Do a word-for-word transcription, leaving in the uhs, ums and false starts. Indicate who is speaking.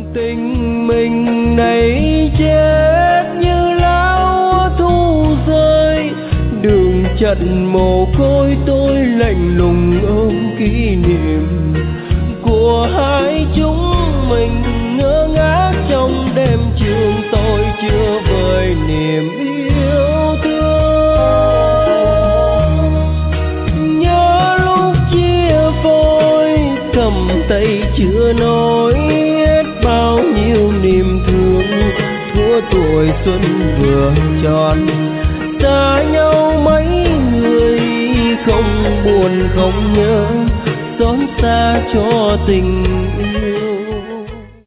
Speaker 1: Tình mình này chết như lão thu rơi, đường trận mồ côi tôi lạnh lùng ôm kỷ niệm của hai chúng mình. Ngơ ngác trong đêm trường tôi chưa vơi niềm yêu thương. Nhớ lúc chia phôi cầm tay chưa nói hết bao nhiêu niềm thương. Thua tuổi xuân vừa tròn xa nhau mấy người, không buồn không nhớ xót xa cho tình yêu.